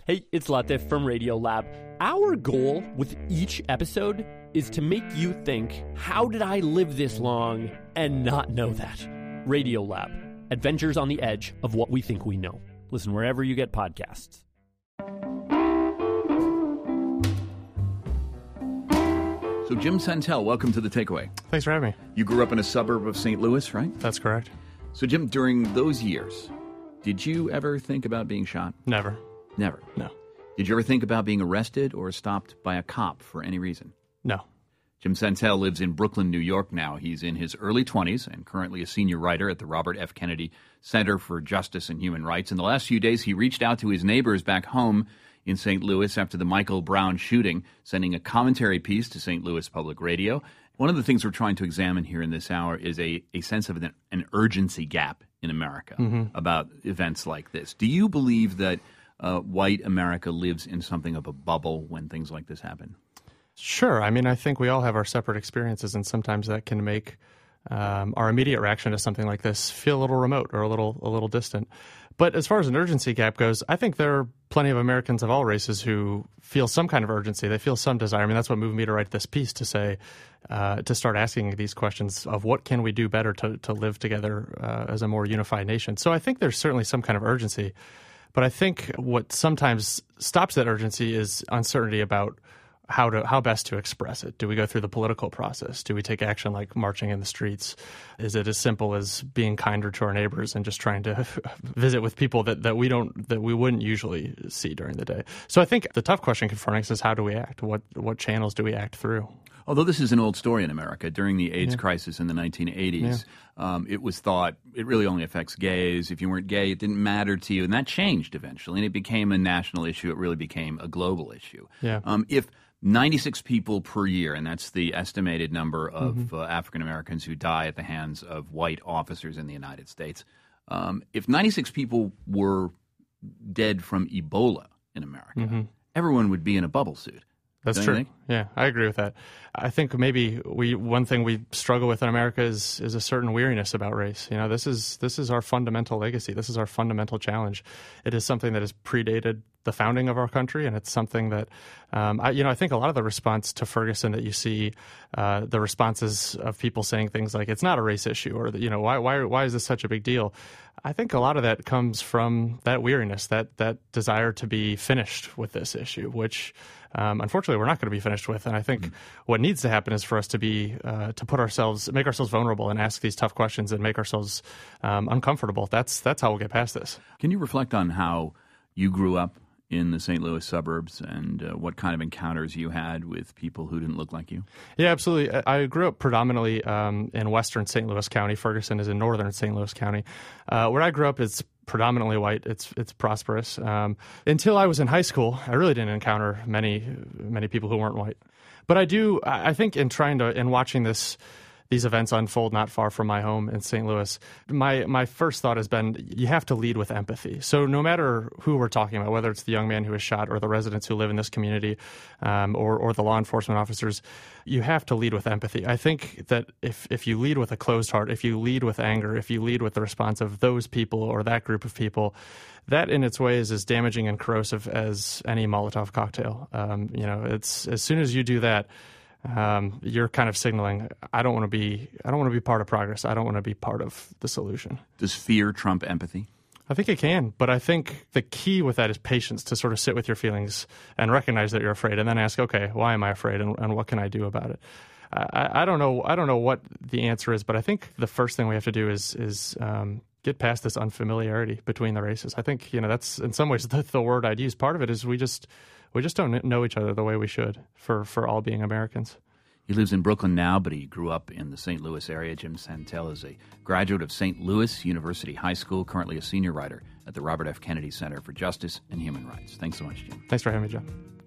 Hey, it's Latif from Radiolab. Our goal with each episode is to make you think, how did I live this long and not know that? Radiolab, adventures on the edge of what we think we know. Listen wherever you get podcasts. So Jim Santel, welcome to The Takeaway. Thanks for having me. You grew up in a suburb of St. Louis, right? That's correct. So Jim, during those years, did you ever think about being shot? Never. Never? No. Did you ever think about being arrested or stopped by a cop for any reason? No. Jim Santel lives in Brooklyn, New York now. He's in his early 20s and currently a senior writer at the Robert F. Kennedy Center for Justice and Human Rights. In the last few days, he reached out to his neighbors back home in St. Louis after the Michael Brown shooting, sending a commentary piece to St. Louis Public Radio. One of the things we're trying to examine here in this hour is a sense of an urgency gap in America about events like this. Do you believe that white America lives in something of a bubble when things like this happen? Sure. I mean, I think we all have our separate experiences, and sometimes that can make our immediate reaction to something like this feel a little remote or a little distant. But as far as an urgency gap goes, I think there are plenty of Americans of all races who feel some kind of urgency. They feel some desire. I mean, that's what moved me to write this piece, to say, to start asking these questions of what can we do better to live together as a more unified nation. So I think there's certainly some kind of urgency. But I think what sometimes stops that urgency is uncertainty about how best to express it. Do we go through the political process? Do we take action like marching in the streets? Is it as simple as being kinder to our neighbors and just trying to visit with people that we wouldn't usually see during the day? So I think the tough question confronting us is, how do we act? What channels do we act through? Although this is an old story in America, during the AIDS crisis in the 1980s, it was thought it really only affects gays. If you weren't gay, it didn't matter to you. And that changed eventually, and it became a national issue. It really became a global issue. Yeah. If 96 people per year, and that's the estimated number of African Americans who die at the hands of white officers in the United States, if 96 people were dead from Ebola in America, everyone would be in a bubble suit. That's true. Yeah, I agree with that. I think maybe one thing we struggle with in America is a certain weariness about race. You know, this is our fundamental legacy. This is our fundamental challenge. It is something that has predated the founding of our country, and it's something that I think a lot of the response to Ferguson that you see, the responses of people saying things like it's not a race issue, or why is this such a big deal? I think a lot of that comes from that weariness, that desire to be finished with this issue, which unfortunately we're not going to be finished with. And I think what needs to happen is for us to make ourselves vulnerable and ask these tough questions and make ourselves uncomfortable. That's how we'll get past this. Can you reflect on how you grew up in the St. Louis suburbs and what kind of encounters you had with people who didn't look like you? Yeah, absolutely. I grew up predominantly in western St. Louis County. Ferguson is in northern St. Louis County. Where I grew up, it's predominantly white. It's prosperous. Until I was in high school, I really didn't encounter many people who weren't white. But I think in watching these events unfold not far from my home in St. Louis, my first thought has been, you have to lead with empathy. So no matter who we're talking about, whether it's the young man who was shot or the residents who live in this community, or the law enforcement officers, you have to lead with empathy. I think that if you lead with a closed heart, if you lead with anger, if you lead with the response of those people or that group of people, that in its way is as damaging and corrosive as any Molotov cocktail. It's as soon as you do that, you're kind of signaling, I don't want to be part of progress. I don't want to be part of the solution. Does fear trump empathy? I think it can, but I think the key with that is patience, to sort of sit with your feelings and recognize that you're afraid, and then ask, okay, why am I afraid, and what can I do about it? I don't know what the answer is, but I think the first thing we have to do is get past this unfamiliarity between the races. I think that's in some ways the word I'd use. Part of it is we just don't know each other the way we should for all being Americans. He lives in Brooklyn now, but he grew up in the St. Louis area. Jim Santel is a graduate of St. Louis University High School, currently a senior writer at the Robert F. Kennedy Center for Justice and Human Rights. Thanks so much, Jim. Thanks for having me, John.